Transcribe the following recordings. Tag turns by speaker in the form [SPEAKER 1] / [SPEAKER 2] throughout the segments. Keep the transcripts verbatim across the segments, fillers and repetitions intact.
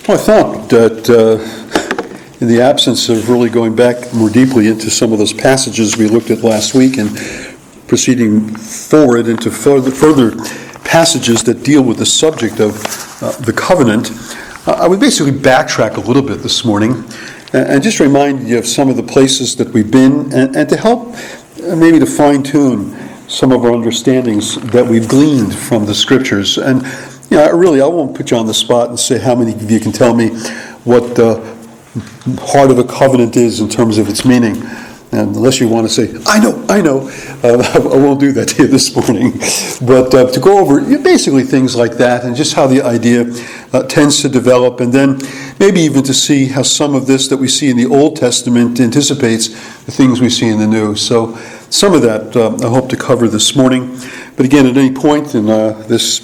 [SPEAKER 1] I thought that uh, in the absence of really going back more deeply into some of those passages we looked at last week and proceeding forward into further, further passages that deal with the subject of uh, the covenant, uh, I would basically backtrack a little bit this morning and, and just remind you of some of the places that we've been and, and to help uh, maybe to fine-tune some of our understandings that we've gleaned from the Scriptures. And you know, really, I won't put you on the spot and say how many of you can tell me what the heart of a covenant is in terms of its meaning. And unless you want to say, I know, I know, uh, I won't do that to you this morning. But uh, to go over basically things like that and just how the idea uh, tends to develop, and then maybe even to see how some of this that we see in the Old Testament anticipates the things we see in the New. So some of that uh, I hope to cover this morning. But again, at any point in uh, this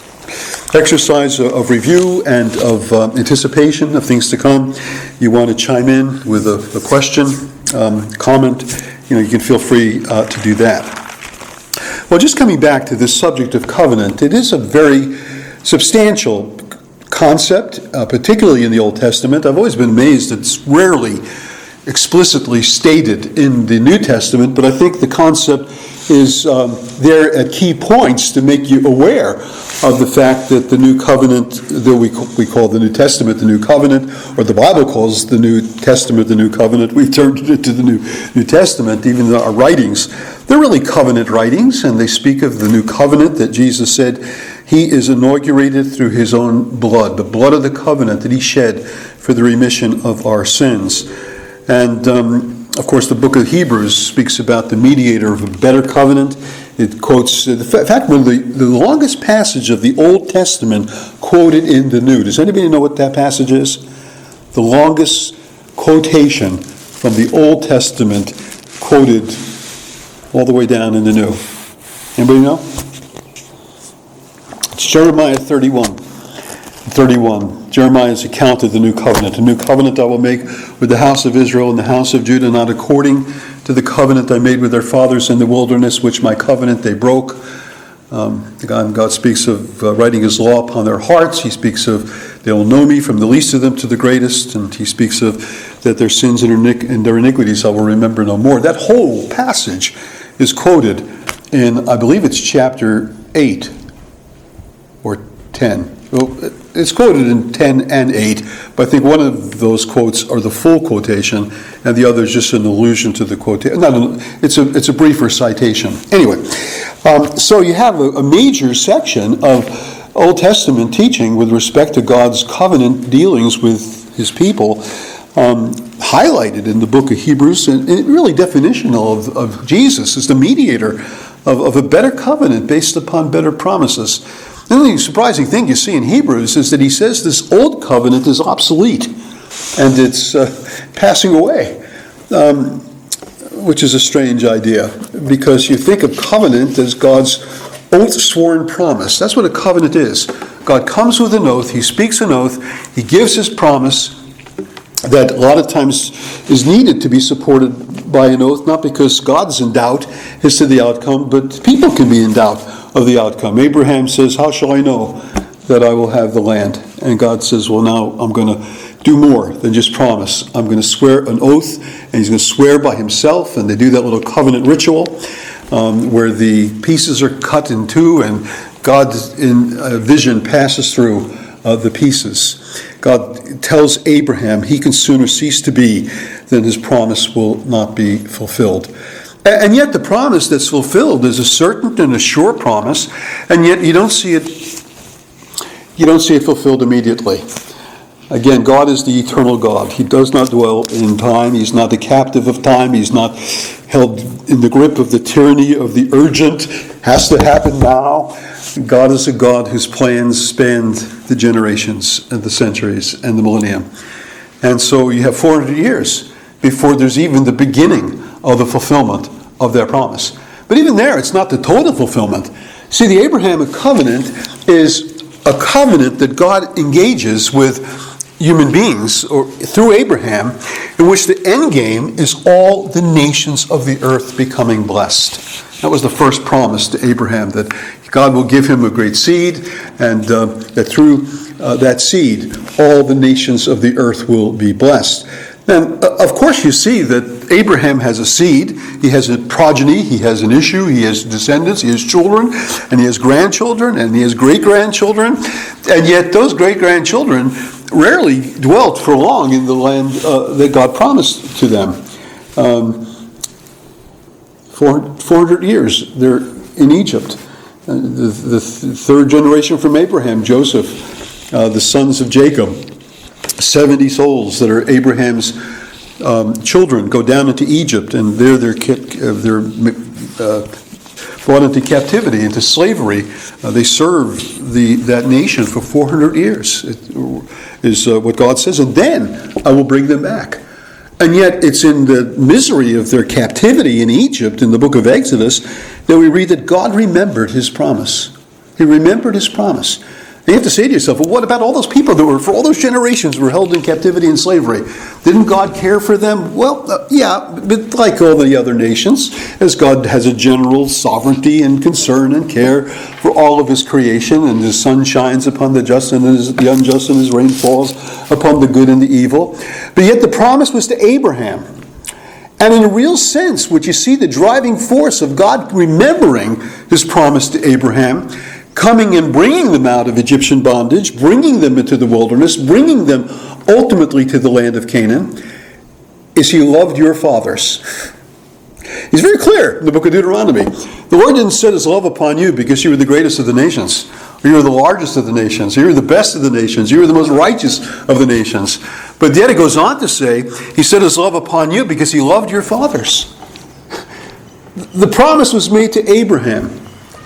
[SPEAKER 1] exercise of review and of uh, anticipation of things to come, you want to chime in with a, a question, um, comment, you know, you can feel free uh, to do that. Well, just coming back to this subject of covenant, it is a very substantial concept, uh, particularly in the Old Testament. I've always been amazed that it's rarely explicitly stated in the New Testament, but I think the concept is um, there at key points to make you aware of the fact that the New Covenant, that we we call the New Testament the New Covenant, or the Bible calls the New Testament the New Covenant. We've turned it into the New New Testament, even though our writings, they're really covenant writings, and they speak of the New Covenant that Jesus said He is inaugurated through His own blood, the blood of the covenant that He shed for the remission of our sins. And um, of course, the book of Hebrews speaks about the mediator of a better covenant. It quotes, uh, the fact, one of the, the longest passage of the Old Testament quoted in the New. Does anybody know what that passage is? The longest quotation from the Old Testament quoted all the way down in the New. Anybody know? It's Jeremiah thirty-one. thirty-one. Jeremiah's account of the new covenant. A new covenant I will make with the house of Israel and the house of Judah, not according to the covenant I made with their fathers in the wilderness, which my covenant they broke. Um, God, God speaks of uh, writing His law upon their hearts. He speaks of they will know me from the least of them to the greatest. And He speaks of that their sins and their iniquities I will remember no more. That whole passage is quoted in, I believe it's chapter eight or ten. Well, it's quoted in ten and eight, but I think one of those quotes are the full quotation, and the other is just an allusion to the quotation. No, no, it's a it's a briefer citation. Anyway, um, so you have a, a major section of Old Testament teaching with respect to God's covenant dealings with His people, um, highlighted in the book of Hebrews, and, and really definitional of, of Jesus as the mediator of, of a better covenant based upon better promises. The only surprising thing you see in Hebrews is that he says this old covenant is obsolete and it's uh, passing away, um, which is a strange idea because you think of covenant as God's oath-sworn promise. That's what a covenant is. God comes with an oath, He speaks an oath, He gives His promise that a lot of times is needed to be supported by an oath, not because God's in doubt as to the outcome, but people can be in doubt of the outcome. Abraham says, how shall I know that I will have the land? And God says, well, now I'm going to do more than just promise. I'm going to swear an oath, and He's going to swear by Himself, and they do that little covenant ritual um, where the pieces are cut in two, and God in a vision passes through uh, the pieces. God tells Abraham he can sooner cease to be than his promise will not be fulfilled. And yet the promise that's fulfilled is a certain and a sure promise, and yet you don't see it you don't see it fulfilled immediately. Again, God is the eternal God. He does not dwell in time. He's not the captive of time. He's not held in the grip of the tyranny of the urgent, has to happen now. God is a God whose plans span the generations and the centuries and the millennium. And so you have four hundred years before there's even the beginning of the fulfillment of their promise. But even there, it's not the total fulfillment. See, the Abrahamic covenant is a covenant that God engages with human beings or through Abraham, in which the end game is all the nations of the earth becoming blessed. That was the first promise to Abraham, that God will give him a great seed, and uh, that through uh, that seed, all the nations of the earth will be blessed. And uh, of course you see that Abraham has a seed, he has a progeny, he has an issue, he has descendants, he has children, and he has grandchildren, and he has great-grandchildren, and yet those great-grandchildren rarely dwelt for long in the land uh, that God promised to them. Um, four hundred years they're in Egypt. Uh, the, the third generation from Abraham, Joseph, uh, the sons of Jacob, seventy souls that are Abraham's um, children go down into Egypt, and there they're, they're uh, brought into captivity, into slavery. Uh, they serve the that nation for four hundred years, it is uh, what God says, and then I will bring them back. And yet it's in the misery of their captivity in Egypt, in the book of Exodus, that we read that God remembered his promise. He remembered his promise. And you have to say to yourself, well, what about all those people that were, for all those generations, were held in captivity and slavery? Didn't God care for them? Well, uh, yeah, but like all the other nations, as God has a general sovereignty and concern and care for all of his creation, and his sun shines upon the just and the unjust, and his rain falls upon the good and the evil. But yet the promise was to Abraham. And in a real sense, what you see, the driving force of God remembering his promise to Abraham, coming and bringing them out of Egyptian bondage, bringing them into the wilderness, bringing them ultimately to the land of Canaan, is he loved your fathers. He's very clear in the book of Deuteronomy. The Lord didn't set his love upon you because you were the greatest of the nations, or you were the largest of the nations, or you were the best of the nations, you were the most righteous of the nations. But yet it goes on to say, he set his love upon you because he loved your fathers. The promise was made to Abraham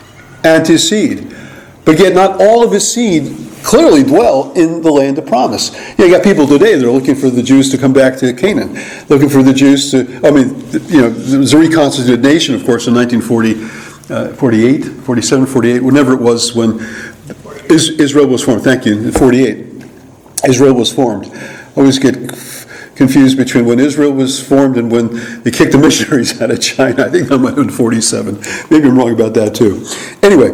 [SPEAKER 1] and his seed. But yet not all of his seed clearly dwell in the land of promise. You know, you got people today that are looking for the Jews to come back to Canaan, looking for the Jews to, I mean, you know, there was a reconstituted nation, of course, in nineteen forty, uh, forty-eight, forty-seven, forty-eight, whenever it was when Israel was formed. Thank you, forty-eight. Israel was formed. I always get confused between when Israel was formed and when they kicked the missionaries out of China. I think that might have been forty-seven. Maybe I'm wrong about that too. Anyway,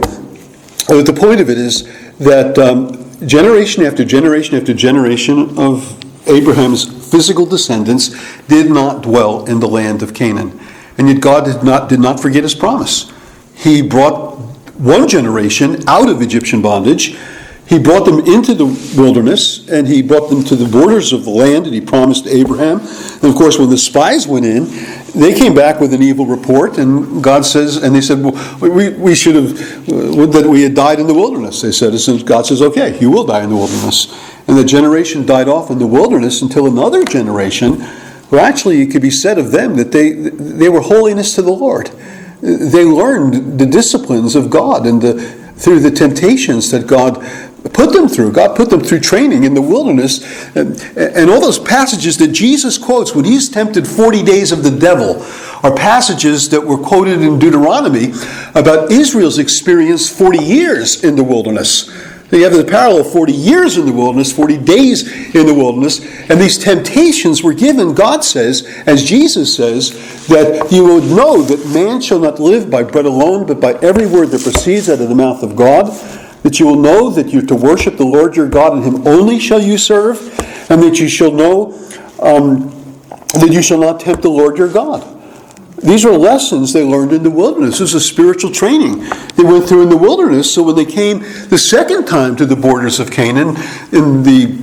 [SPEAKER 1] but the point of it is that um, generation after generation after generation of Abraham's physical descendants did not dwell in the land of Canaan. And yet God did not, did not forget his promise. He brought one generation out of Egyptian bondage. He brought them into the wilderness, and he brought them to the borders of the land that he promised Abraham. And of course, when the spies went in, they came back with an evil report, and God says, and they said, well, we, we should have, uh, that we had died in the wilderness. They said, and God says, okay, you will die in the wilderness. And the generation died off in the wilderness until another generation, who actually it could be said of them that they they were holiness to the Lord. They learned the disciplines of God and the, through the temptations that God put them through. God put them through training in the wilderness. And, and all those passages that Jesus quotes when he's tempted forty days of the devil are passages that were quoted in Deuteronomy about Israel's experience forty years in the wilderness. So you have the parallel of forty years in the wilderness, forty days in the wilderness, and these temptations were given, God says, as Jesus says, that you will know that man shall not live by bread alone, but by every word that proceeds out of the mouth of God. That you will know that you're to worship the Lord your God, and him only shall you serve, and that you shall know um, that you shall not tempt the Lord your God. These are lessons they learned in the wilderness. This is spiritual training they went through in the wilderness. So when they came the second time to the borders of Canaan, in the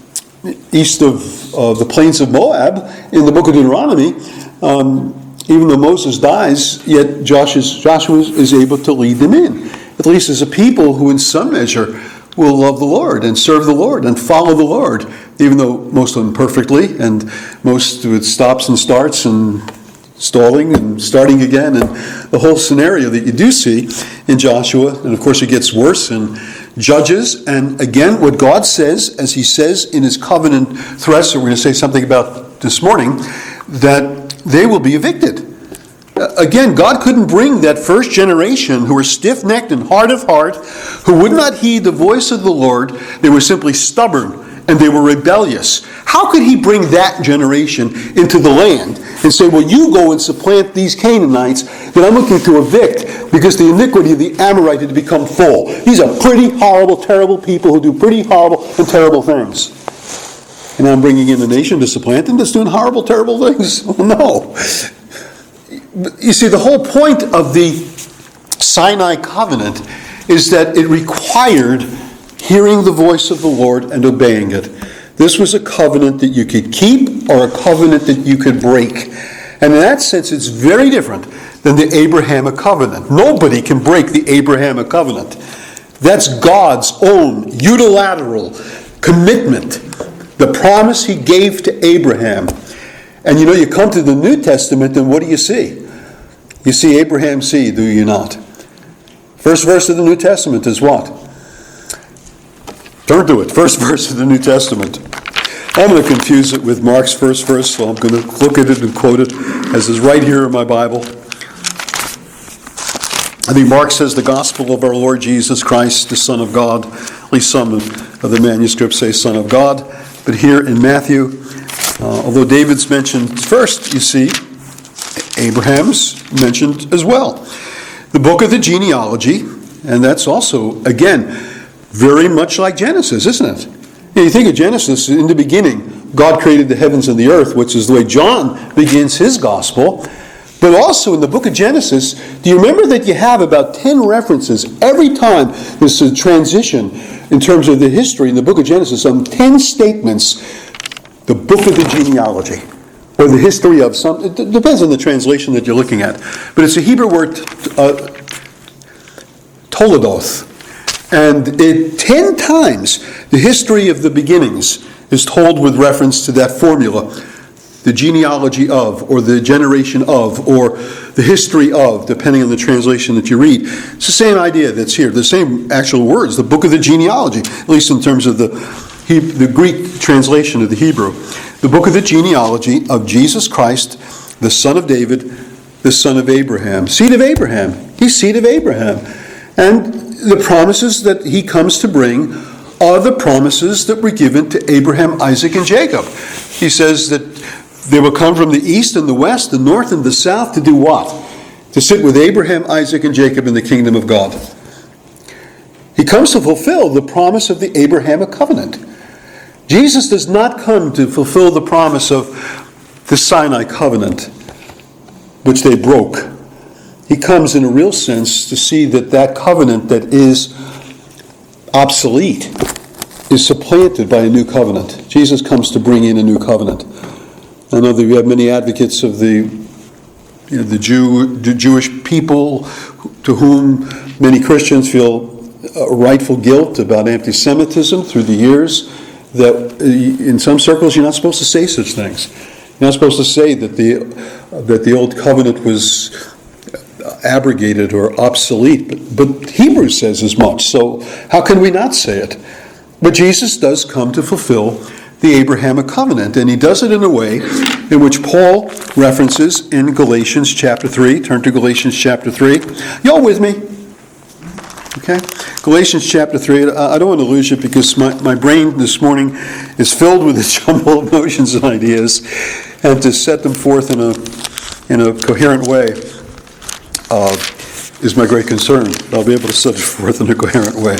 [SPEAKER 1] east of uh, the plains of Moab, in the book of Deuteronomy, um, even though Moses dies, yet Joshua is able to lead them in. At least as a people who in some measure will love the Lord and serve the Lord and follow the Lord, even though most of them perfectly, and most with stops and starts and stalling and starting again, and the whole scenario that you do see in Joshua. And of course it gets worse in Judges. And again, what God says, as he says in his covenant threats that we're going to say something about this morning, that they will be evicted. Again, God couldn't bring that first generation who were stiff-necked and hard of heart, who would not heed the voice of the Lord. They were simply stubborn and they were rebellious. How could he bring that generation into the land and say, well, you go and supplant these Canaanites that I'm looking to evict? because the iniquity of the Amorite had become full. These are pretty horrible, terrible people who do pretty horrible and terrible things. And I'm bringing in a nation to supplant them that's doing horrible, terrible things? Well, no. You see, the whole point of the Sinai covenant is that it required hearing the voice of the Lord and obeying it. This was a covenant that you could keep or a covenant that you could break. And in that sense, it's very different than the Abrahamic covenant. Nobody can break the Abrahamic covenant. That's God's own unilateral commitment, the promise he gave to Abraham. And you know, you come to the New Testament, and what do you see? You see Abraham's seed, do you not? First verse of the New Testament is what? Turn to it. First verse of the New Testament. I'm going to confuse it with Mark's first verse, so I'm going to look at it and quote it as is right here in my Bible. I think Mark says the gospel of our Lord Jesus Christ, the Son of God. At least some of the manuscripts say Son of God. But here in Matthew, uh, although David's mentioned first, you see, Abraham's mentioned as well. The book of the genealogy, and that's also, again, very much like Genesis, isn't it? You think of Genesis, in the beginning, God created the heavens and the earth, which is the way John begins his gospel. But also in the book of Genesis, do you remember that you have about ten references every time there's a transition in terms of the history in the book of Genesis, on ten statements, the book of the genealogy, or the history of some, it depends on the translation that you're looking at. But it's a Hebrew word, uh, Toledoth. And it, ten times, the history of the beginnings is told with reference to that formula. The genealogy of, or the generation of, or the history of, depending on the translation that you read. It's the same idea that's here, the same actual words, the book of the genealogy, at least in terms of the, the Greek translation of the Hebrew. The book of the genealogy of Jesus Christ, the son of David, the son of Abraham. Seed of Abraham. He's seed of Abraham. And the promises that he comes to bring are the promises that were given to Abraham, Isaac, and Jacob. He says that they will come from the east and the west, the north and the south, to do what? To sit with Abraham, Isaac, and Jacob in the kingdom of God. He comes to fulfill the promise of the Abrahamic covenant. Jesus does not come to fulfill the promise of the Sinai covenant, which they broke. He comes in a real sense to see that that covenant that is obsolete is supplanted by a new covenant. Jesus comes to bring in a new covenant. I know that we have many advocates of the, you know, the Jew, the Jewish people, to whom many Christians feel a rightful guilt about anti-Semitism through the years, that in some circles you're not supposed to say such things. You're not supposed to say that the that the old covenant was abrogated or obsolete, but, but Hebrews says as much, so how can we not say it? But Jesus does come to fulfill the Abrahamic covenant, and he does it in a way in which Paul references in Galatians chapter three. Turn to Galatians chapter three. Y'all with me? Okay? Galatians chapter three. I don't want to lose you because my, my brain this morning is filled with a jumble of notions and ideas, and to set them forth in a in a coherent way uh, is my great concern. I'll be able to set it forth in a coherent way.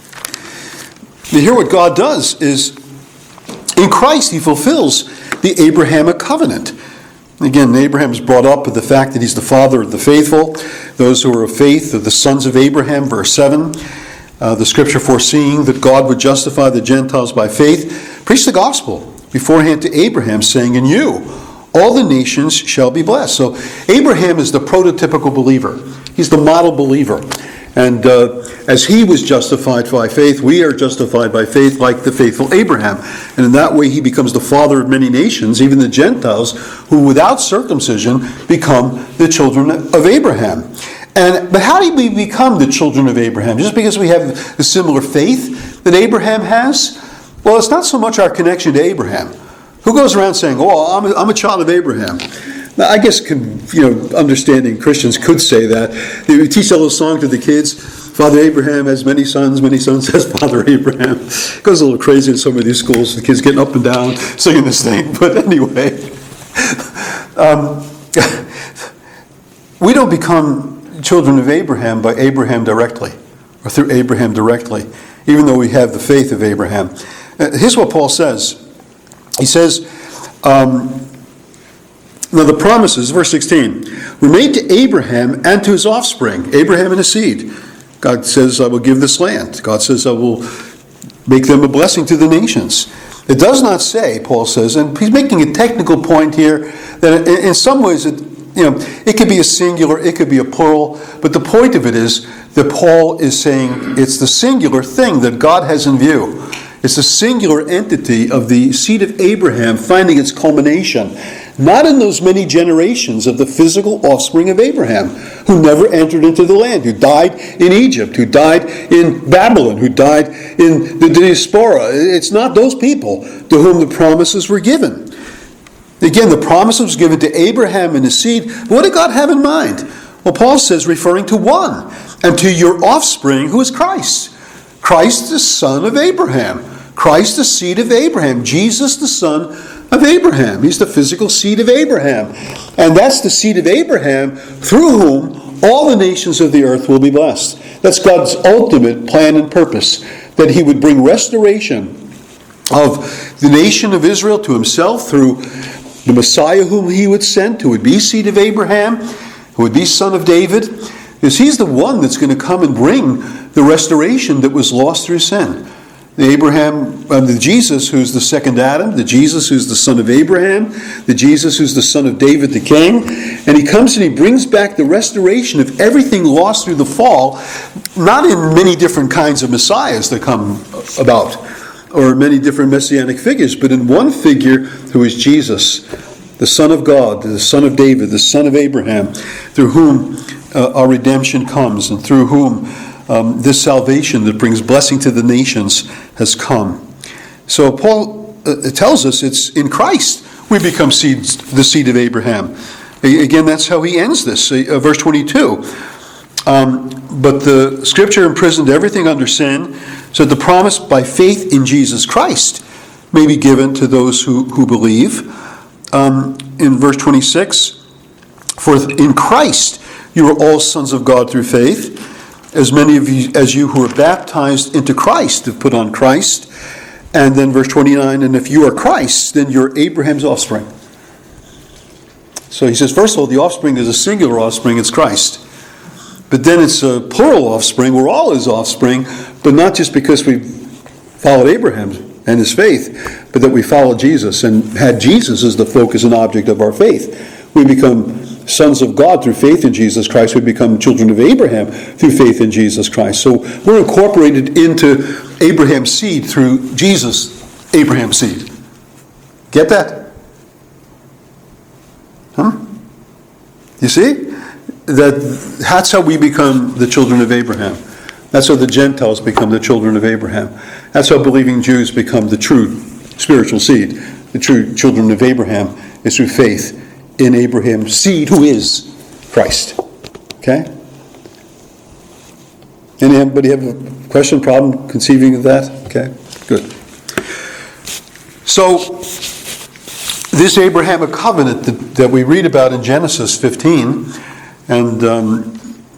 [SPEAKER 1] You hear what God does is, in Christ, he fulfills the Abrahamic covenant. Again, Abraham is brought up with the fact that he's the father of the faithful. Those who are of faith are the sons of Abraham, verse seven. Uh, the scripture foreseeing that God would justify the Gentiles by faith, preached the gospel beforehand to Abraham, saying, in you all the nations shall be blessed. So Abraham is the prototypical believer. He's the model believer. And uh, as he was justified by faith, we are justified by faith like the faithful Abraham. And in that way he becomes the father of many nations, even the Gentiles, who without circumcision become the children of Abraham. And but how do we become the children of Abraham? Just because we have a similar faith that Abraham has? Well, it's not so much our connection to Abraham. Who goes around saying, oh, I'm a, I'm a child of Abraham? Now, I guess, you know, understanding Christians could say that. They teach a little song to the kids. Father Abraham has many sons, many sons has Father Abraham. It goes a little crazy in some of these schools. The kids getting up and down, singing this thing. But anyway, um, we don't become children of Abraham by Abraham directly, or through Abraham directly, even though we have the faith of Abraham. Uh, here's what Paul says. He says, um, now the promises, verse sixteen, were made to Abraham and to his offspring, Abraham and his seed. God says, I will give this land. God says, I will make them a blessing to the nations. It does not say, Paul says, and he's making a technical point here, that in some ways it, you know, it could be a singular, it could be a plural, but the point of it is that Paul is saying it's the singular thing that God has in view. It's the singular entity of the seed of Abraham finding its culmination, not in those many generations of the physical offspring of Abraham, who never entered into the land, who died in Egypt, who died in Babylon, who died in the diaspora. It's not those people to whom the promises were given. Again, the promise was given to Abraham and his seed. What did God have in mind? Well, Paul says, referring to one, and to your offspring, who is Christ. Christ, the son of Abraham. Christ, the seed of Abraham. Jesus, the son of Abraham. He's the physical seed of Abraham. And that's the seed of Abraham through whom all the nations of the earth will be blessed. That's God's ultimate plan and purpose, that he would bring restoration of the nation of Israel to himself through the Messiah whom he would send, who would be seed of Abraham, who would be son of David. Because he's the one that's going to come and bring the restoration that was lost through sin. The Abraham, uh, the Jesus who's the second Adam, the Jesus who's the son of Abraham, the Jesus who's the son of David the king, and he comes and he brings back the restoration of everything lost through the fall, not in many different kinds of messiahs that come about, or many different messianic figures, but in one figure who is Jesus, the Son of God, the Son of David, the Son of Abraham, through whom uh, our redemption comes, and through whom Um, this salvation that brings blessing to the nations has come. So Paul uh, tells us it's in Christ we become seeds, the seed of Abraham. Again, that's how he ends this, uh, verse twenty-two. Um, but the Scripture imprisoned everything under sin, so the promise by faith in Jesus Christ may be given to those who, who believe. Um, in verse twenty-six, for in Christ you are all sons of God through faith. As many of you as you who are baptized into Christ have put on Christ. And then verse twenty-nine, and if you are Christ, then you're Abraham's offspring. So he says, first of all, the offspring is a singular offspring, it's Christ. But then it's a plural offspring, we're all his offspring, but not just because we followed Abraham and his faith, but that we followed Jesus and had Jesus as the focus and object of our faith. We become sons of God through faith in Jesus Christ. We become children of Abraham through faith in Jesus Christ. So we're incorporated into Abraham's seed through Jesus, Abraham's seed. Get that? Huh? You see? That, that's how we become the children of Abraham. That's how the Gentiles become the children of Abraham. That's how believing Jews become the true spiritual seed. The true children of Abraham is through faith in Abraham's seed, who is Christ. Okay? Anybody have a question, problem conceiving of that? Okay, good. So, this Abrahamic covenant that, that we read about in Genesis fifteen, and um,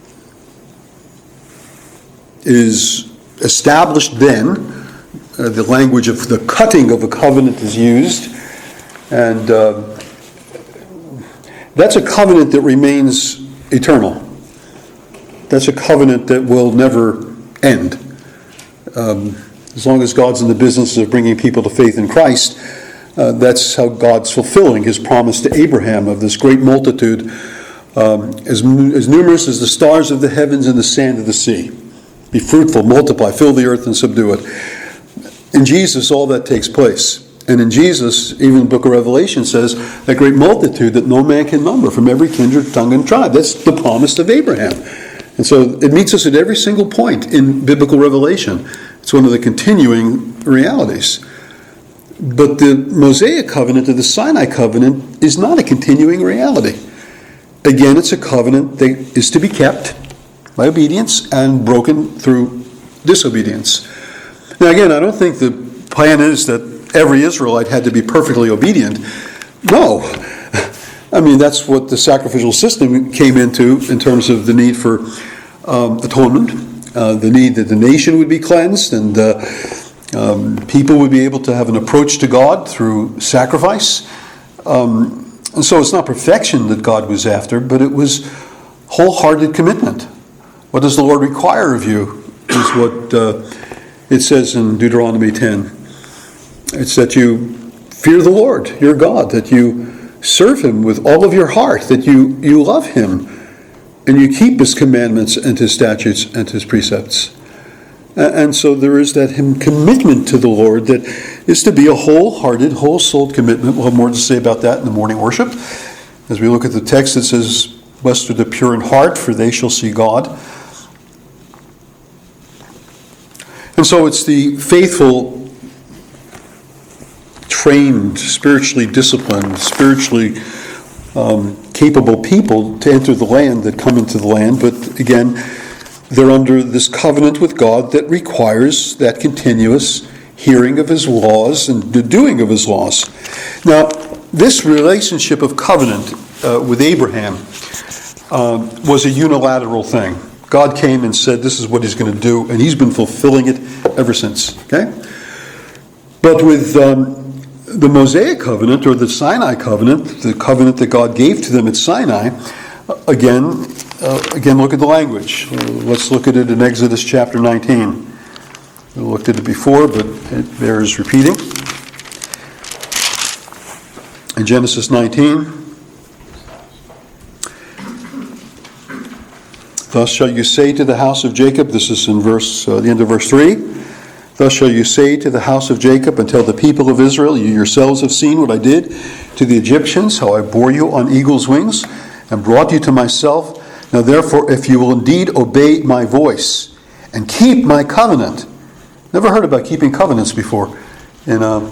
[SPEAKER 1] is established then, uh, the language of the cutting of a covenant is used, and uh, that's a covenant that remains eternal. That's a covenant that will never end. Um, as long as God's in the business of bringing people to faith in Christ, uh, that's how God's fulfilling his promise to Abraham of this great multitude, um, as, as numerous as the stars of the heavens and the sand of the sea. Be fruitful, multiply, fill the earth and subdue it. In Jesus, all that takes place. And in Jesus, even the book of Revelation says, that great multitude that no man can number from every kindred, tongue, and tribe. That's the promise of Abraham. And so it meets us at every single point in biblical revelation. It's one of the continuing realities. But the Mosaic covenant or the Sinai covenant is not a continuing reality. Again, it's a covenant that is to be kept by obedience and broken through disobedience. Now again, I don't think the plan is that every Israelite had to be perfectly obedient. No. I mean, that's what the sacrificial system came into in terms of the need for um, atonement, uh, the need that the nation would be cleansed, and uh, um, people would be able to have an approach to God through sacrifice. Um, and so it's not perfection that God was after, but it was wholehearted commitment. What does the Lord require of you is what uh, it says in Deuteronomy ten. It's that you fear the Lord, your God, that you serve him with all of your heart, that you, you love him, and you keep his commandments and his statutes and his precepts. And so there is that him commitment to the Lord that is to be a wholehearted, whole-souled commitment. We'll have more to say about that in the morning worship. As we look at the text, it says, "Blessed are the pure in heart, for they shall see God." And so it's the faithful, trained, spiritually disciplined, spiritually um, capable people to enter the land that come into the land. But again, they're under this covenant with God that requires that continuous hearing of his laws and the doing of his laws. Now, this relationship of covenant uh, with Abraham um, was a unilateral thing. God came and said, this is what he's going to do, and he's been fulfilling it ever since. Okay? But with um, the Mosaic covenant, or the Sinai covenant, the covenant that God gave to them at Sinai, again, uh, again, look at the language. Uh, let's look at it in Exodus chapter nineteen. We looked at it before, but it bears repeating. In Genesis nineteen, "Thus shall you say to the house of Jacob," this is in verse, uh, the end of verse three, "Thus shall you say to the house of Jacob and tell the people of Israel, you yourselves have seen what I did to the Egyptians, how I bore you on eagle's wings and brought you to myself. Now therefore, if you will indeed obey my voice and keep my covenant." Never heard about keeping covenants before in, um,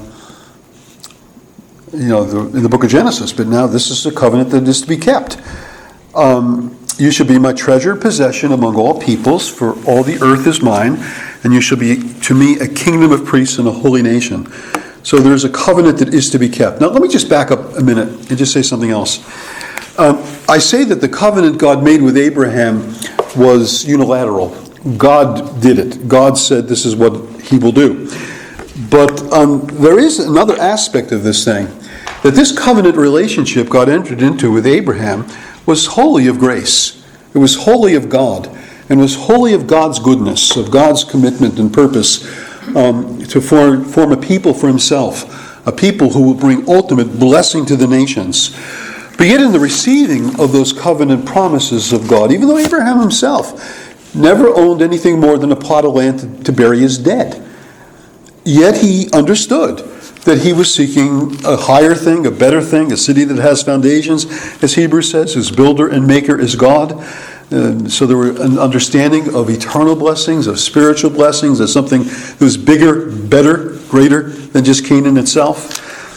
[SPEAKER 1] you know, the, in the book of Genesis, but now this is a covenant that is to be kept. Um, "You shall be my treasured possession among all peoples, for all the earth is mine, and you shall be to me a kingdom of priests and a holy nation." So there's a covenant that is to be kept. Now let me just back up a minute and just say something else. Um, I say that the covenant God made with Abraham was unilateral. God did it. God said this is what he will do. But um, there is another aspect of this thing, that this covenant relationship God entered into with Abraham was wholly of grace. It was wholly of God, and was wholly of God's goodness, of God's commitment and purpose um, to form, form a people for himself, a people who will bring ultimate blessing to the nations. But yet in the receiving of those covenant promises of God, even though Abraham himself never owned anything more than a plot of land to, to bury his dead, yet he understood that he was seeking a higher thing, a better thing, a city that has foundations, as Hebrews says, whose builder and maker is God. Uh, so there were an understanding of eternal blessings, of spiritual blessings, as something that was bigger, better, greater than just Canaan itself.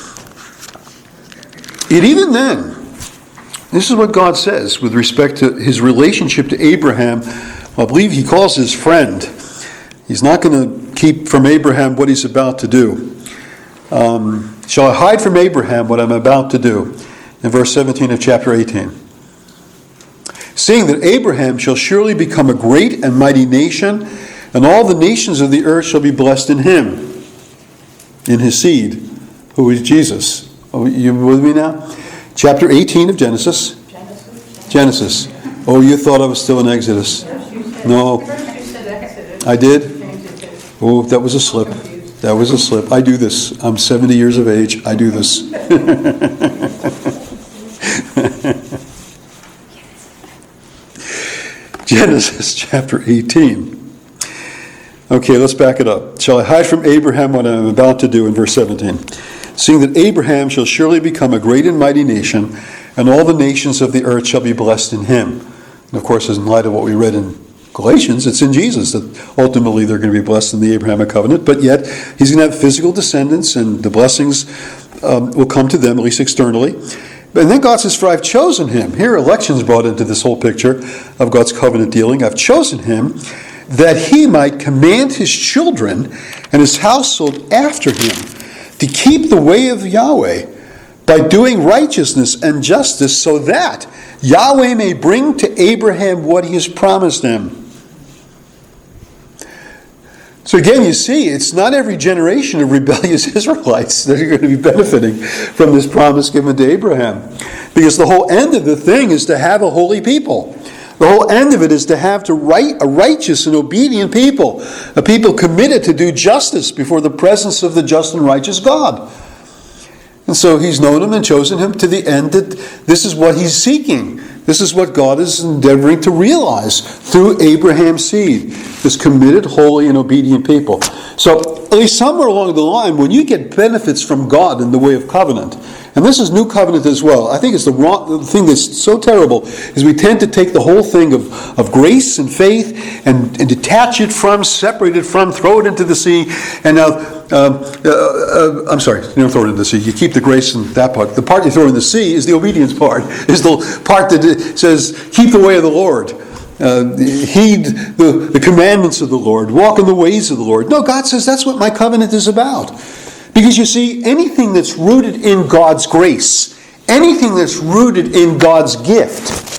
[SPEAKER 1] Yet even then, this is what God says with respect to his relationship to Abraham. I believe he calls his friend. He's not going to keep from Abraham what he's about to do. Um, "Shall I hide from Abraham what I'm about to do?" In verse seventeen of chapter eighteen. "Seeing that Abraham shall surely become a great and mighty nation, and all the nations of the earth shall be blessed in him," in his seed, who is Jesus. Oh, you with me now? Chapter eighteen of Genesis. Genesis. Genesis. Oh, you thought I was still in Exodus. No. I did? Oh, that was a slip. That was a slip. I do this. I'm seventy years of age. I do this. Genesis chapter eighteen. Okay, let's back it up. "Shall I hide from Abraham what I am about to do?" in verse seventeen. "Seeing that Abraham shall surely become a great and mighty nation, and all the nations of the earth shall be blessed in him." And of course, in light of what we read in Galatians, it's in Jesus that ultimately they're going to be blessed in the Abrahamic covenant, but yet he's going to have physical descendants, and the blessings um, will come to them, at least externally. And then God says, "For I've chosen him." Here election's brought into this whole picture of God's covenant dealing. "I've chosen him that he might command his children and his household after him to keep the way of Yahweh, by doing righteousness and justice, so that Yahweh may bring to Abraham what he has promised him. So again, you see, it's not every generation of rebellious Israelites that are going to be benefiting from this promise given to Abraham. Because the whole end of the thing is to have a holy people. The whole end of it is to have to right, a righteous and obedient people. A people committed to do justice before the presence of the just and righteous God. And so he's known him and chosen him to the end that this is what he's seeking. This is what God is endeavoring to realize through Abraham's seed. This committed, holy, and obedient people. So, at least somewhere along the line, when you get benefits from God in the way of covenant, and this is new covenant as well, I think it's the wrong the thing that's so terrible, is we tend to take the whole thing of, of grace and faith and, and detach it from, separate it from, throw it into the sea, and now Um, uh, uh, I'm sorry, you don't throw it in the sea. You keep the grace in that part. The part you throw in the sea is the obedience part. Is the part that says, keep the way of the Lord. Uh, heed the, the commandments of the Lord. Walk in the ways of the Lord. No, God says that's what my covenant is about. Because you see, anything that's rooted in God's grace, anything that's rooted in God's gift,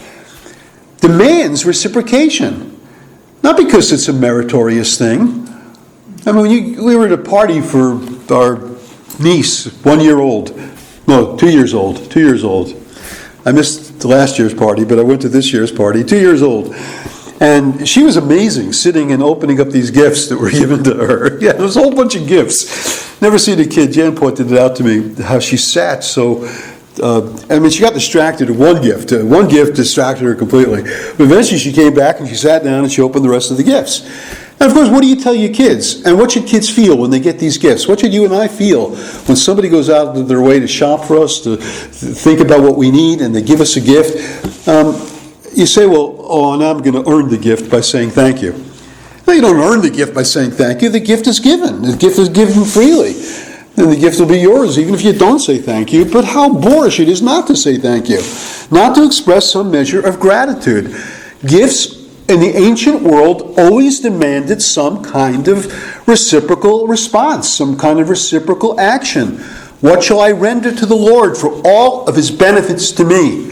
[SPEAKER 1] demands reciprocation. Not because it's a meritorious thing. I mean, you, we were at a party for our niece, one year old. No, two years old. Two years old. I missed the last year's party, but I went to this year's party. Two years old. And she was amazing, sitting and opening up these gifts that were given to her. Yeah, there was a whole bunch of gifts. Never seen a kid. Jan pointed it out to me, how she sat so... Uh, I mean, she got distracted at one gift. Uh, one gift distracted her completely. But eventually she came back and she sat down and she opened the rest of the gifts. And of course, what do you tell your kids? And what should kids feel when they get these gifts? What should you and I feel when somebody goes out of their way to shop for us, to think about what we need, and they give us a gift? Um, you say, well, oh, now I'm going to earn the gift by saying thank you. No, you don't earn the gift by saying thank you. The gift is given. The gift is given freely. And the gift will be yours, even if you don't say thank you. But how boorish it is not to say thank you. Not to express some measure of gratitude. Gifts in the ancient world always demanded some kind of reciprocal response, some kind of reciprocal action. What shall I render to the Lord for all of his benefits to me?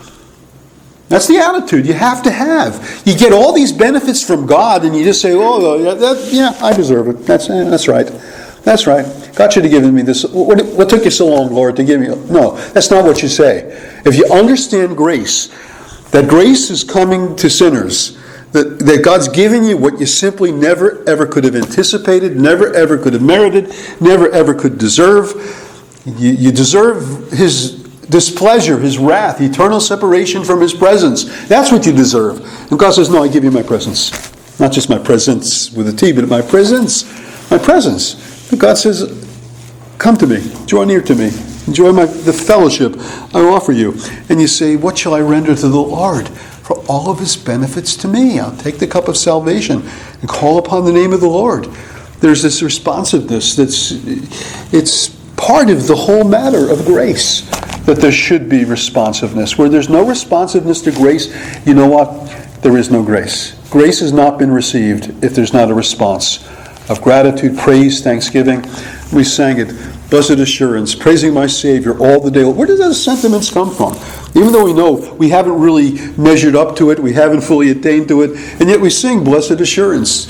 [SPEAKER 1] That's the attitude you have to have. You get all these benefits from God and you just say, oh, yeah, that, yeah I deserve it. That's, eh, that's right. That's right. God should have given me this. What, what took you so long, Lord, to give me? No, that's not what you say. If you understand grace, that grace is coming to sinners, that, that God's giving you what you simply never ever could have anticipated, never ever could have merited, never ever could deserve. You, you deserve his displeasure, his wrath, eternal separation from his presence. That's what you deserve. And God says, no, I give you my presence. Not just my presence with a T, but my presence. My presence. And God says, come to me, draw near to me, enjoy my, the fellowship I offer you. And you say, what shall I render to the Lord for all of his benefits to me? I'll take the cup of salvation and call upon the name of the Lord. There's this responsiveness that's, it's part of the whole matter of grace, that there should be responsiveness. Where there's no responsiveness to grace, you know what? There is no grace. Grace has not been received if there's not a response of gratitude, praise, thanksgiving. We sang it, blessed assurance, praising my Savior all the day. Where do those sentiments come from? Even though we know we haven't really measured up to it, we haven't fully attained to it, and yet we sing blessed assurance.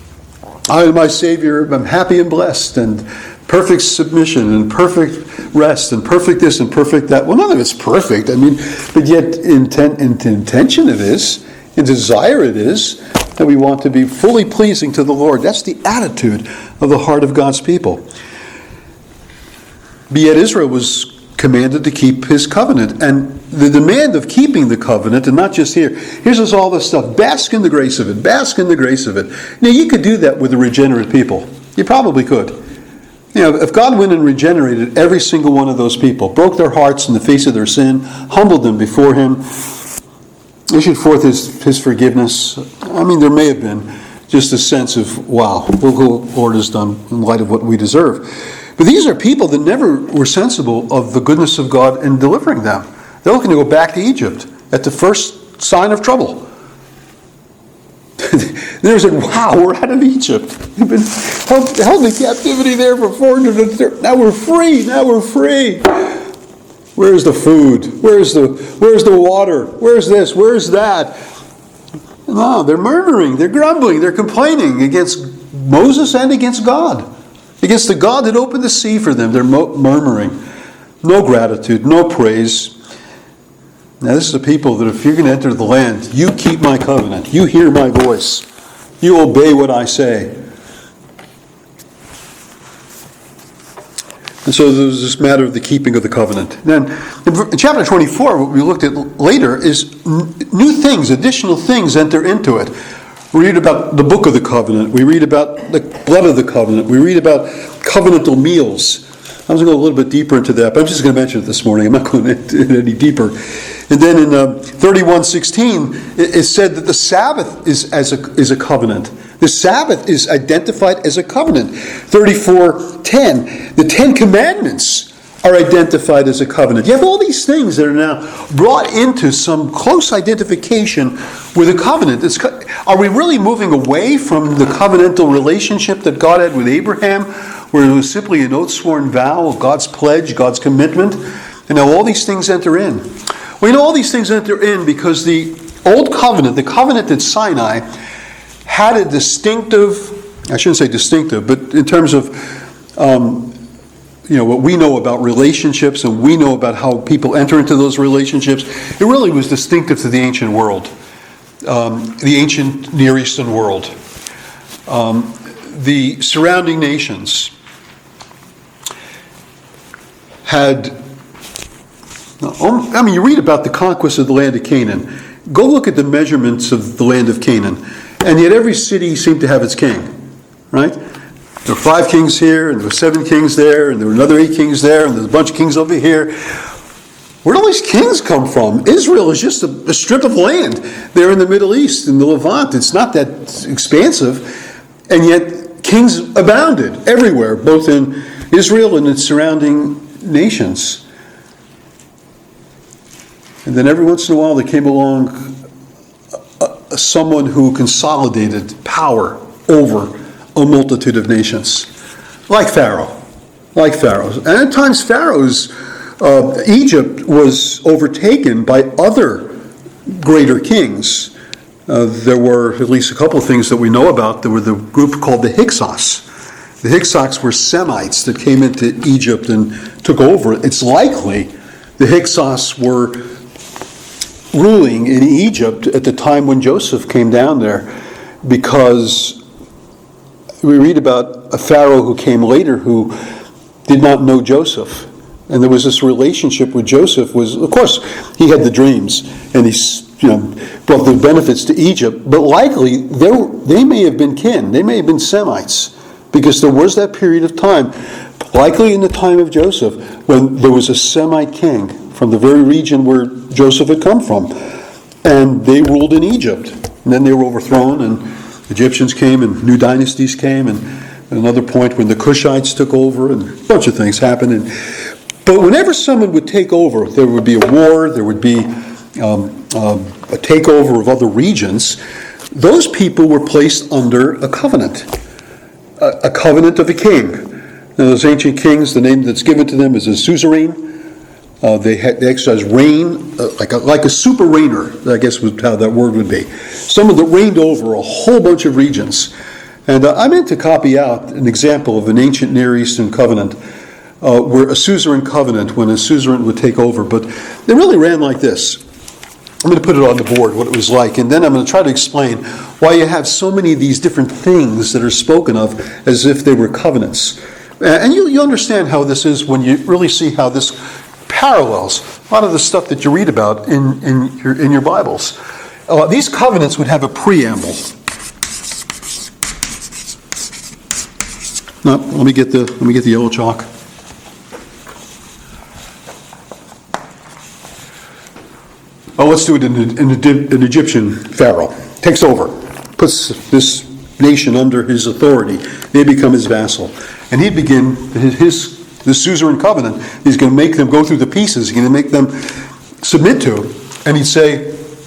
[SPEAKER 1] I and my Savior am happy and blessed, and perfect submission, and perfect rest, and perfect this, and perfect that. Well, none of it's perfect, I mean, but yet intent, in intention it is, in desire it is, that we want to be fully pleasing to the Lord. That's the attitude of the heart of God's people. But yet Israel was commanded to keep his covenant. And the demand of keeping the covenant, and not just here, here's us all this stuff. Bask in the grace of it. Bask in the grace of it. Now, you could do that with a regenerate people. You probably could. You know, if God went and regenerated every single one of those people, broke their hearts in the face of their sin, humbled them before him, issued forth his, his forgiveness, I mean, there may have been just a sense of, wow, look what the Lord has done in light of what we deserve. But these are people that never were sensible of the goodness of God in delivering them. They're looking to go back to Egypt at the first sign of trouble. They said, wow, we're out of Egypt. We've been held, held in captivity there for four hundred thirty. Now we're free. Now we're free. Where's the food? Where's the where's the water? Where's this? Where's that? No, they're murmuring, they're grumbling, they're complaining against Moses and against God. Against the God that opened the sea for them, they're murmuring. No gratitude, no praise. Now this is a people that if you're going to enter the land, you keep my covenant. You hear my voice. You obey what I say. And so there's this matter of the keeping of the covenant. Then in chapter twenty-four, what we looked at later is new things, additional things enter into it. We read about the book of the covenant. We read about the blood of the covenant. We read about covenantal meals. I was going to go a little bit deeper into that, but I'm just going to mention it this morning. I'm not going into it any deeper. And then in uh, thirty-one sixteen, it, it said that the Sabbath is as a is a covenant. The Sabbath is identified as a covenant. thirty-four ten, the Ten Commandments are identified as a covenant. You have all these things that are now brought into some close identification with a covenant. It's, are we really moving away from the covenantal relationship that God had with Abraham, where it was simply an oath-sworn vow, God's pledge, God's commitment, and now all these things enter in? Well, you know, all these things enter in because the old covenant, the covenant at Sinai, had a distinctive, I shouldn't say distinctive, but in terms of um, you know, what we know about relationships and we know about how people enter into those relationships, it really was distinctive to the ancient world, um, the ancient Near Eastern world. Um, the surrounding nations had, I mean, you read about the conquest of the land of Canaan. Go look at the measurements of the land of Canaan, and yet every city seemed to have its king, right? There were five kings here, and there were seven kings there, and there were another eight kings there, and there's a bunch of kings over here. Where do all these kings come from? Israel is just a, a strip of land there in the Middle East, in the Levant. It's not that expansive, and yet kings abounded everywhere, both in Israel and its surrounding nations. And then every once in a while there came along a, a, someone who consolidated power over a multitude of nations, like Pharaoh, like Pharaoh. And at times Pharaoh's, uh, Egypt was overtaken by other greater kings. Uh, there were at least a couple of things that we know about. There were the group called the Hyksos. The Hyksos were Semites that came into Egypt and took over. It's likely the Hyksos were ruling in Egypt at the time when Joseph came down there, because we read about a Pharaoh who came later who did not know Joseph. And there was this relationship with Joseph. Was, of course, he had the dreams and he, you know, brought the benefits to Egypt. But likely, they, were, they may have been kin. They may have been Semites. Because there was that period of time, likely in the time of Joseph, when there was a Semite king from the very region where Joseph had come from. And they ruled in Egypt. And then they were overthrown, and Egyptians came, and new dynasties came, and at another point when the Cushites took over, and a bunch of things happened. And, but whenever someone would take over, there would be a war, there would be um, um, a takeover of other regions. Those people were placed under a covenant, a, a covenant of a king. Now, those ancient kings, the name that's given to them is a suzerain. Uh, they, had, they exercised reign, uh, like, a, like a super reigner, I guess was how that word would be. Someone that reigned over a whole bunch of regions. And uh, I meant to copy out an example of an ancient Near Eastern covenant, uh, where a suzerain covenant, when a suzerain would take over. But it really ran like this. I'm going to put it on the board, what it was like. And then I'm going to try to explain why you have so many of these different things that are spoken of as if they were covenants. And you, you understand how this is when you really see how this parallels a lot of the stuff that you read about in, in, your, in your Bibles. Uh, these covenants would have a preamble. No, let me get the let me get the yellow chalk. Oh, let's do it in an, an Egyptian pharaoh. Takes over, puts this nation under his authority. They become his vassal, and he'd begin his. his The suzerain covenant, he's going to make them go through the pieces. He's going to make them submit to. And he'd say,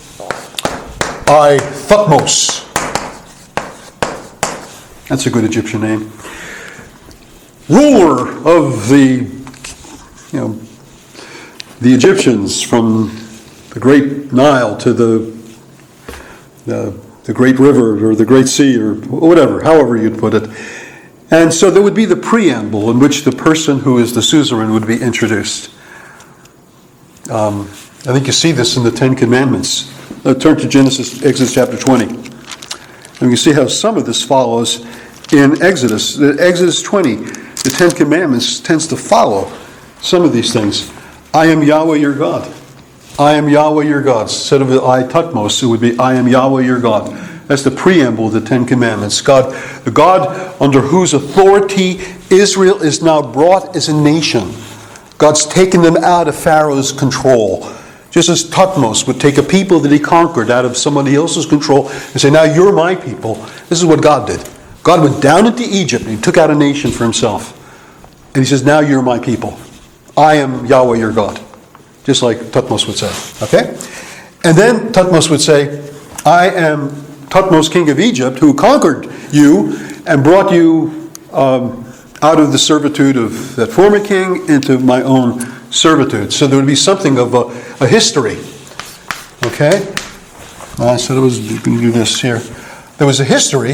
[SPEAKER 1] I, Thutmose. That's a good Egyptian name. Ruler of the, you know, the Egyptians, from the great Nile to the, the, the great river or the great sea or whatever, however you'd put it. And so there would be the preamble in which the person who is the suzerain would be introduced. Um, I think you see this in the Ten Commandments. Uh, turn to Genesis, Exodus chapter twenty. And you can see how some of this follows in Exodus. Exodus twenty, the Ten Commandments tends to follow some of these things. I am Yahweh your God. I am Yahweh your God. Instead of I Tutmos, it would be I am Yahweh your God. That's the preamble of the Ten Commandments. God, the God under whose authority Israel is now brought as a nation. God's taken them out of Pharaoh's control. Just as Tutmos would take a people that he conquered out of somebody else's control and say, now you're my people. This is what God did. God went down into Egypt and he took out a nation for himself. And he says, now you're my people. I am Yahweh your God. Just like Tutmos would say. Okay? And then Tutmos would say, I am Tutmos, king of Egypt, who conquered you and brought you um, out of the servitude of that former king into my own servitude. So there would be something of a, a history. Okay? I said it was, you can do this here. There was a history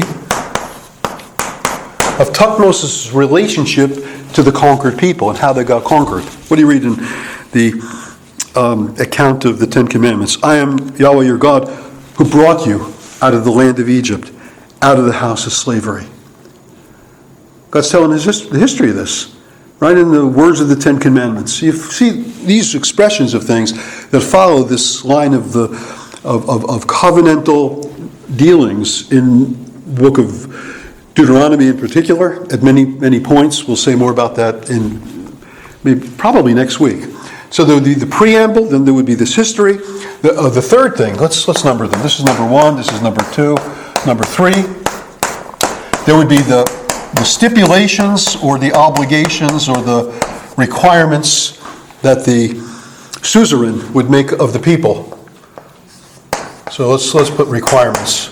[SPEAKER 1] of Tutmos' relationship to the conquered people and how they got conquered. What do you read in the um, account of the Ten Commandments? I am Yahweh your God who brought you out of the land of Egypt, out of the house of slavery. God's telling his hist- the history of this, right in the words of the Ten Commandments. You see these expressions of things that follow this line of the of, of, of covenantal dealings in the book of Deuteronomy in particular. At many many points, we'll say more about that in maybe probably next week. So there would be the preamble, then there would be this history. The, uh, the third thing, let's let's number them. This is number one. This is number two. Number three. There would be the the stipulations or the obligations or the requirements that the suzerain would make of the people. So let's let's put requirements.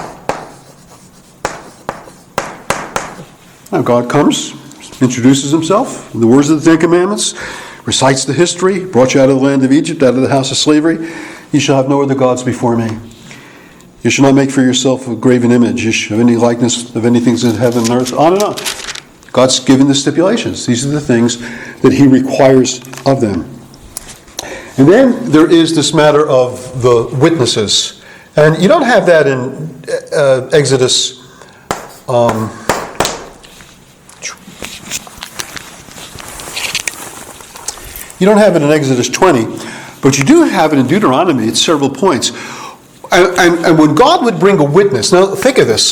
[SPEAKER 1] Now God comes, introduces himself in the words of the Ten Commandments, recites the history, brought you out of the land of Egypt, out of the house of slavery. You shall have no other gods before me. You shall not make for yourself a graven image. You shall have any likeness of anything in heaven and earth. On and on. God's given the stipulations. These are the things that he requires of them. And then there is this matter of the witnesses. And you don't have that in uh, Exodus. Um, you don't have it in Exodus twenty, but you do have it in Deuteronomy at several points. And, and, and when God would bring a witness, now think of this.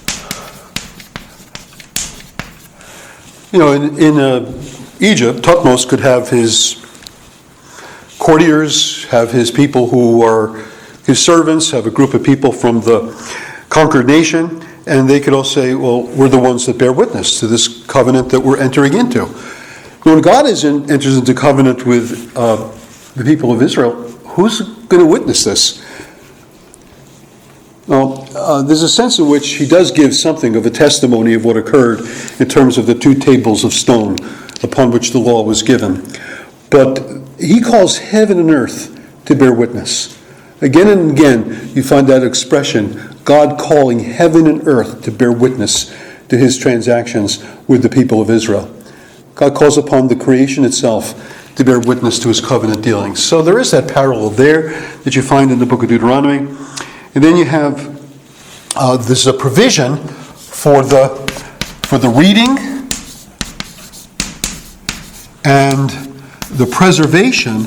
[SPEAKER 1] You know, in, in uh, Egypt, Tutmos could have his courtiers, have his people who are his servants, have a group of people from the conquered nation, and they could all say, well, we're the ones that bear witness to this covenant that we're entering into. When God is in, enters into covenant with uh, the people of Israel, who's going to witness this? Well, uh, there's a sense in which he does give something of a testimony of what occurred in terms of the two tables of stone upon which the law was given. But he calls heaven and earth to bear witness. Again and again, you find that expression, God calling heaven and earth to bear witness to his transactions with the people of Israel. God calls upon the creation itself to bear witness to his covenant dealings. So there is that parallel there that you find in the book of Deuteronomy. And then you have, uh, there's a provision for the, for the reading and the preservation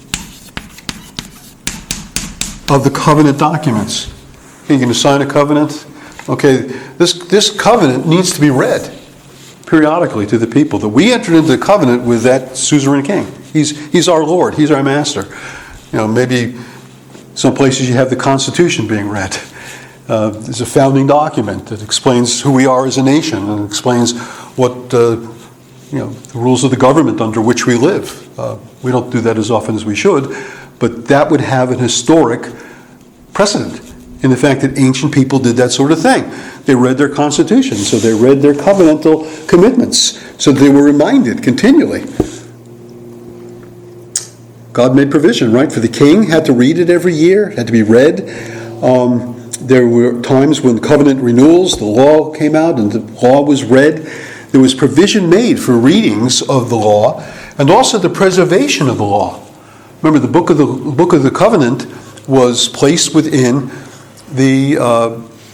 [SPEAKER 1] of the covenant documents. You're going to sign a covenant? Okay, this, this covenant needs to be read periodically to the people. That we entered into the covenant with that suzerain king. He's, he's our Lord. He's our master. You know, maybe some places you have the Constitution being read. Uh, it's a founding document that explains who we are as a nation and explains what uh, you know the rules of the government under which we live. Uh, we don't do that as often as we should, but that would have an historic precedent in the fact that ancient people did that sort of thing. They read their Constitution, so they read their covenantal commitments, so they were reminded continually. God made provision, right? For the king, had to read it every year, had to be read. Um, there were times when covenant renewals, the law came out and the law was read. There was provision made for readings of the law and also the preservation of the law. Remember, the book of the book of the covenant was placed within the uh,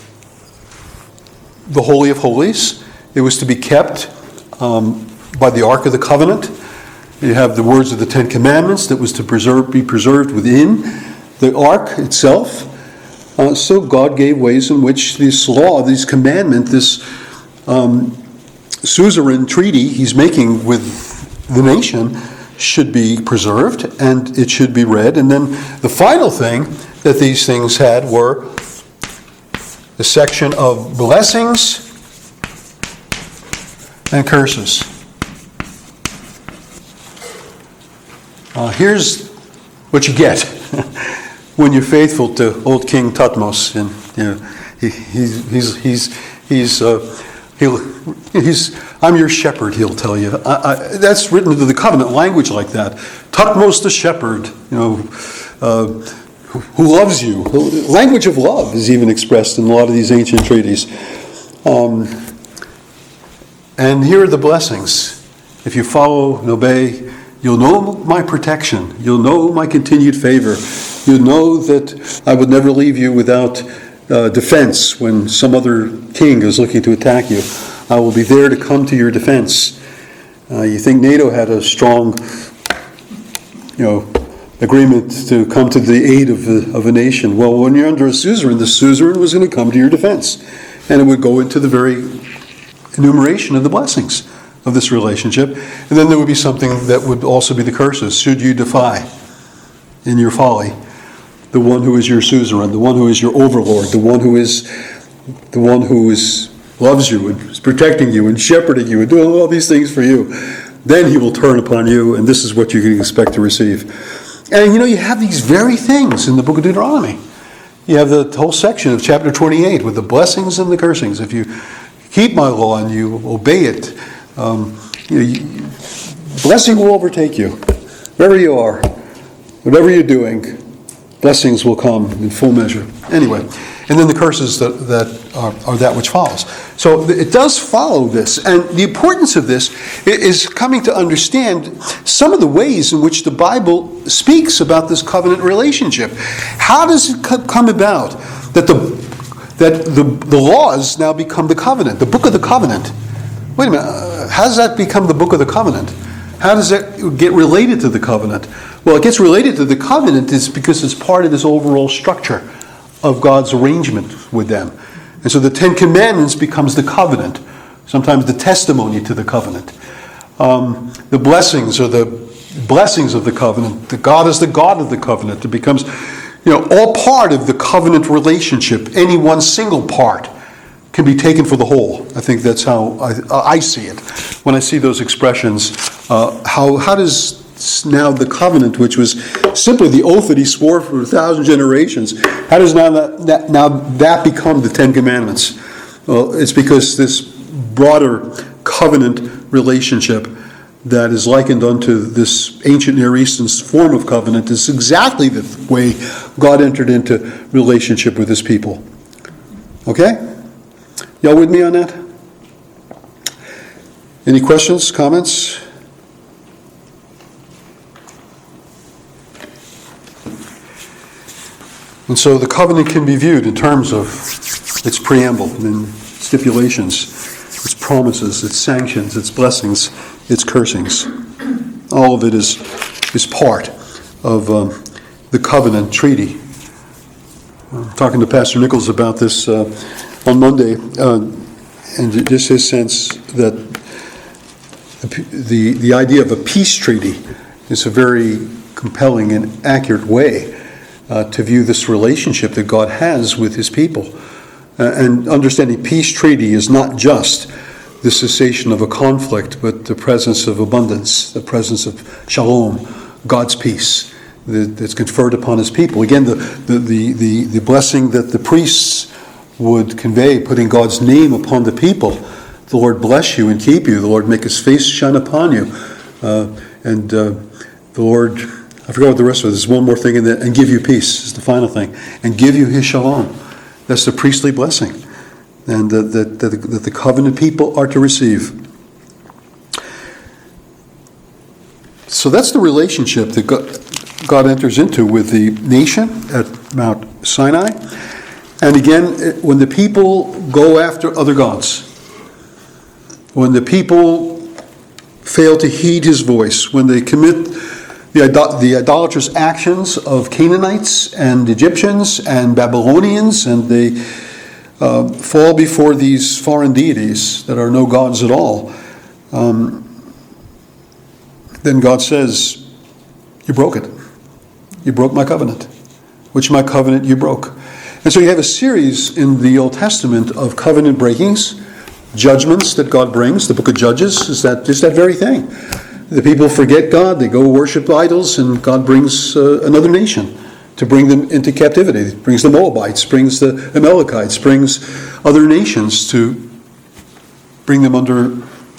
[SPEAKER 1] the Holy of Holies. It was to be kept um, by the Ark of the Covenant. You have the words of the Ten Commandments that was to preserve, be preserved within the Ark itself. Uh, so God gave ways in which this law, this commandment, this um, suzerain treaty He's making with the nation should be preserved and it should be read. And then the final thing that these things had were the section of blessings and curses. Uh, here's what you get when you're faithful to old King Thutmose, and you know he, he's he's he's he's uh, he'll he's I'm your shepherd. He'll tell you I, I, that's written into the covenant language like that. Thutmose the shepherd, you know, uh, who, who loves you. The language of love is even expressed in a lot of these ancient treaties. Um, and here are the blessings. If you follow and obey, you'll know my protection. You'll know my continued favor. You'll know that I would never leave you without uh, defense when some other king is looking to attack you. I will be there to come to your defense. Uh, you think NATO had a strong, you know, agreement to come to the aid of, the, of a nation. Well, when you're under a suzerain, the suzerain was going to come to your defense. And it would go into the very enumeration of the blessings of this relationship. And then there would be something that would also be the curses. Should you defy in your folly the one who is your suzerain, the one who is your overlord, the one who is the one who is loves you and is protecting you and shepherding you and doing all these things for you, then he will turn upon you, and this is what you can expect to receive. And you know, you have these very things in the book of Deuteronomy. You have the whole section of chapter twenty-eight with the blessings and the cursings. If you keep my law and you obey it, Um, you know, you, blessing will overtake you. Wherever you are, whatever you're doing, blessings will come in full measure. Anyway, and then the curses that, that are, are that which follows. So it does follow this. And the importance of this is coming to understand some of the ways in which the Bible speaks about this covenant relationship. How does it come about that the, that the, the laws now become the covenant, the book of the covenant? Wait a minute, uh, how does that become the book of the covenant? How does that get related to the covenant? Well, it gets related to the covenant is because it's part of this overall structure of God's arrangement with them. And so the Ten Commandments becomes the covenant, sometimes the testimony to the covenant. Um, the blessings are the blessings of the covenant. The God is the God of the covenant. It becomes, you know, all part of the covenant relationship. Any one single part can be taken for the whole. I think that's how I, I see it. When I see those expressions, uh, how how does now the covenant, which was simply the oath that he swore for a thousand generations, how does now that, that now that become the Ten Commandments? Well, it's because this broader covenant relationship that is likened unto this ancient Near Eastern form of covenant is exactly the way God entered into relationship with his people. Okay? Y'all with me on that? Any questions, comments? And so the covenant can be viewed in terms of its preamble and stipulations, its promises, its sanctions, its blessings, its cursings. All of it is, is part of um, the covenant treaty. I'm talking to Pastor Nichols about this uh, on Monday, uh, and just his sense that the, the the idea of a peace treaty is a very compelling and accurate way uh, to view this relationship that God has with his people. Uh, and understanding peace treaty is not just the cessation of a conflict, but the presence of abundance, the presence of shalom, God's peace that, that's conferred upon his people. Again, the, the, the, the, the blessing that the priests would convey, putting God's name upon the people. The Lord bless you and keep you. The Lord make his face shine upon you. Uh, and uh, the Lord I forgot what the rest of it is. There's one more thing in there. And give you peace is the final thing. And give you his shalom. That's the priestly blessing. And that the, the, the, the covenant people are to receive. So that's the relationship that God, God enters into with the nation at Mount Sinai. And again, when the people go after other gods, when the people fail to heed his voice, when they commit the, the idolatrous actions of Canaanites and Egyptians and Babylonians, and they uh, fall before these foreign deities that are no gods at all, um, then God says, you broke it. You broke my covenant. Which my covenant you broke. And so you have a series in the Old Testament of covenant breakings, judgments that God brings. The book of Judges is that just that very thing. The people forget God, they go worship idols, and God brings uh, another nation to bring them into captivity. He brings the Moabites, brings the Amalekites, brings other nations to bring them under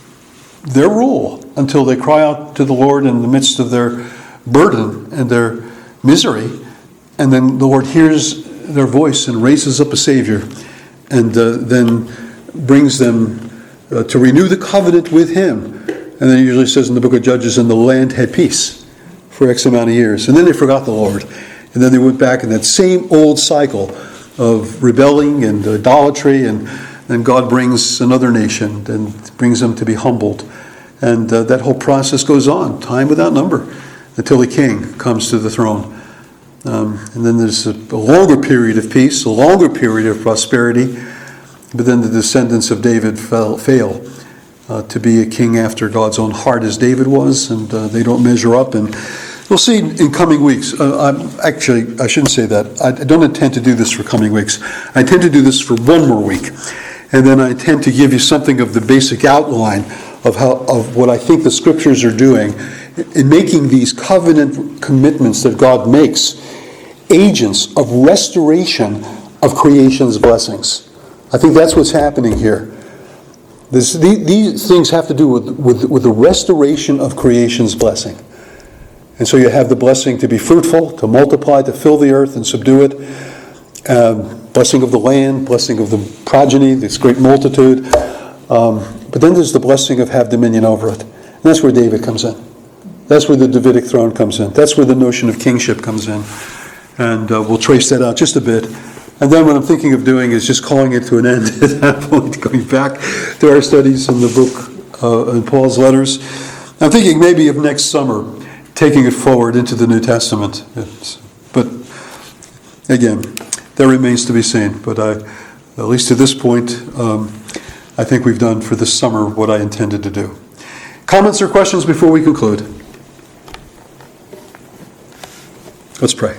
[SPEAKER 1] their rule until they cry out to the Lord in the midst of their burden and their misery. And then the Lord hears their voice and raises up a Savior, and uh, then brings them uh, to renew the covenant with him. And then it usually says in the book of Judges, and the land had peace for X amount of years. And then they forgot the Lord. And then they went back in that same old cycle of rebelling and idolatry, and then God brings another nation and brings them to be humbled. And uh, that whole process goes on, time without number, until the king comes to the throne. Um, and then there's a, a longer period of peace, a longer period of prosperity, but then the descendants of David fell, fail uh, to be a king after God's own heart as David was, and uh, they don't measure up. And we'll see in coming weeks. Uh, I'm, actually, I shouldn't say that. I, I don't intend to do this for coming weeks. I intend to do this for one more week. And then I intend to give you something of the basic outline of how of what I think the Scriptures are doing in making these covenant commitments that God makes agents of restoration of creation's blessings. I think that's what's happening here. This, these, these things have to do with, with, with the restoration of creation's blessing. And so you have the blessing to be fruitful, to multiply, to fill the earth and subdue it. Um, blessing of the land, blessing of the progeny, this great multitude. Um, but then there's the blessing of have dominion over it. And that's where David comes in. That's where the Davidic throne comes in. That's where the notion of kingship comes in. And uh, we'll trace that out just a bit. And then what I'm thinking of doing is just calling it to an end at that point, going back to our studies in the book, uh, in Paul's letters. I'm thinking maybe of next summer, taking it forward into the New Testament. It's, but again, that remains to be seen. But I, at least to this point, um, I think we've done for this summer what I intended to do. Comments or questions before we conclude? Let's pray.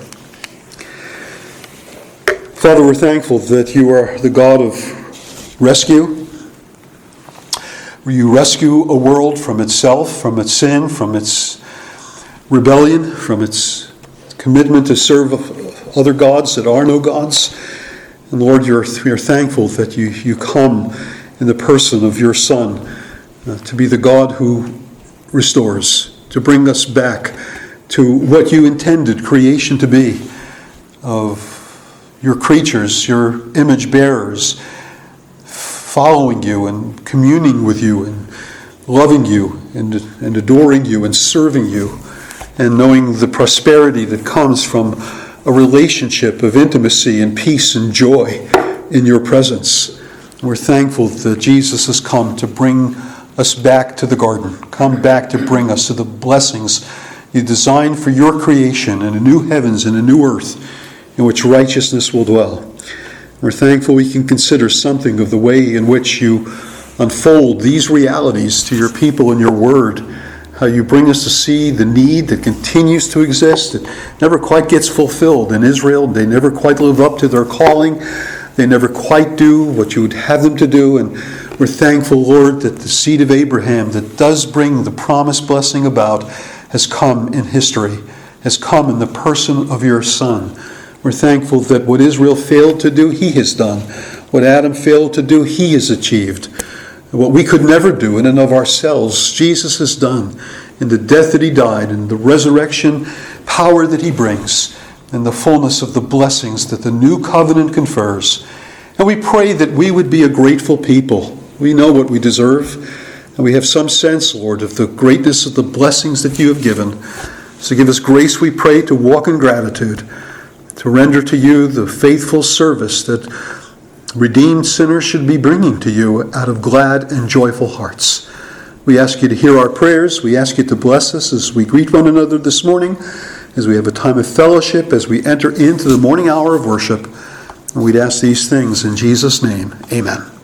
[SPEAKER 1] Father, we're thankful that you are the God of rescue. You rescue a world from itself, from its sin, from its rebellion, from its commitment to serve other gods that are no gods. And Lord, you're, you're thankful that you, you come in the person of your Son uh, to be the God who restores, to bring us back to what you intended creation to be, of your creatures, your image bearers, following you and communing with you and loving you and, and adoring you and serving you, and knowing the prosperity that comes from a relationship of intimacy and peace and joy in your presence. We're thankful that Jesus has come to bring us back to the garden, come back to bring us to the blessings you designed for your creation in a new heavens and a new earth in which righteousness will dwell. We're thankful we can consider something of the way in which you unfold these realities to your people in your word, how you bring us to see the need that continues to exist, that never quite gets fulfilled in Israel. They never quite live up to their calling. They never quite do what you would have them to do. And we're thankful, Lord, that the seed of Abraham that does bring the promised blessing about has come in history, has come in the person of your Son. We're thankful that what Israel failed to do, he has done. What Adam failed to do, he has achieved. What we could never do in and of ourselves, Jesus has done. In the death that he died, and the resurrection power that he brings, and the fullness of the blessings that the new covenant confers. And we pray that we would be a grateful people. We know what we deserve, and we have some sense, Lord, of the greatness of the blessings that you have given. So give us grace, we pray, to walk in gratitude, to render to you the faithful service that redeemed sinners should be bringing to you out of glad and joyful hearts. We ask you to hear our prayers. We ask you to bless us as we greet one another this morning, as we have a time of fellowship, as we enter into the morning hour of worship. And we'd ask these things in Jesus' name. Amen.